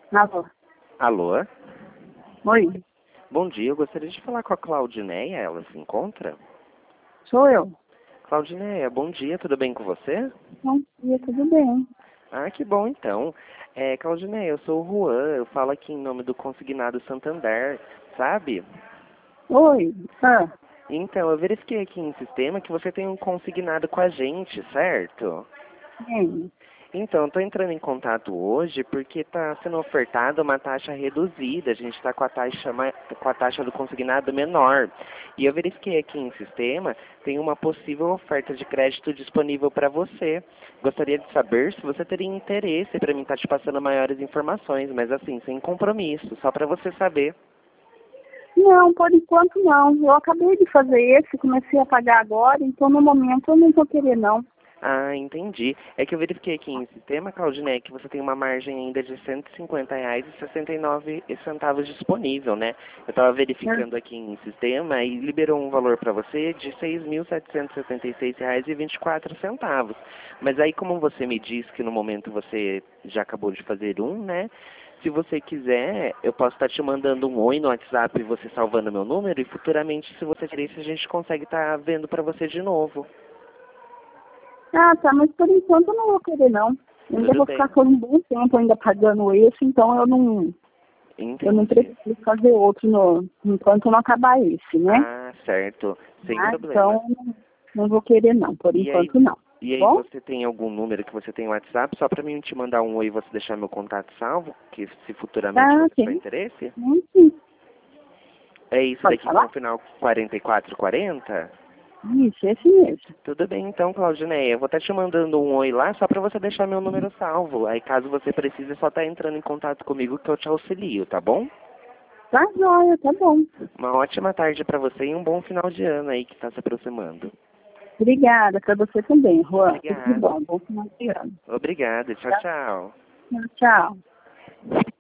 Alô? Alô? Oi, Bom dia, eu gostaria de falar com a Claudineia, ela se encontra? sou eu. Claudineia, bom dia, tudo bem com você? Bom dia, tudo bem? Ah, que bom então. Claudineia, eu sou o Juan, eu falo aqui em nome do Consignado Santander, sabe? Oi, Então, eu verifiquei aqui em sistema que você tem um consignado com a gente, certo? sim. Então, estou entrando em contato hoje porque está sendo ofertada uma taxa reduzida. A gente está com com a taxa do consignado menor. E eu verifiquei aqui em sistema, tem uma possível oferta de crédito disponível para você. Gostaria de saber se você teria interesse para mim estar te passando maiores informações, mas assim, sem compromisso, só para você saber. Não, por enquanto não. Eu acabei de fazer esse, comecei a pagar agora, então no momento eu não vou querer não. Ah, entendi. É que eu verifiquei aqui em sistema, Claudinei, que você tem uma margem ainda de R$ 150,69 disponível, né? Eu estava verificando aqui em sistema e liberou um valor para você de R$ 6.776,24. Mas aí, como você me disse que no momento você já acabou de fazer um, né? Se você quiser, eu posso estar te mandando um oi no WhatsApp e você salvando meu número e futuramente, se você querer, a gente consegue estar vendo para você de novo. Ah, tá, mas por enquanto eu não vou querer não. Eu ainda Tudo vou bem. ficar por um bom tempo ainda pagando esse, então eu não Entendi. preciso fazer outro enquanto não acabar esse, né? Ah, certo. Sem Ah, problema. então não vou querer não, por E aí, enquanto não. Tá e aí bom? você tem algum número que você tem no WhatsApp? Só para mim te mandar um oi e você deixar meu contato salvo, que se futuramente Tá, você tiver sim. interesse? Sim. É isso Pode daqui com o falar? final 4440? Isso, esse mesmo. Tudo bem então, Claudineia. Eu vou estar te mandando um oi lá só para você deixar meu número salvo. Aí caso você precise, é só estar entrando em contato comigo que eu te auxilio, tá bom? Tá joia, tá bom. Uma ótima tarde para você e um bom final de ano aí que está se aproximando. Obrigada para você também, Juan. Tudo de Obrigado. bom. Bom final de ano. Obrigado. Tchau, Tá? tchau. Tchau.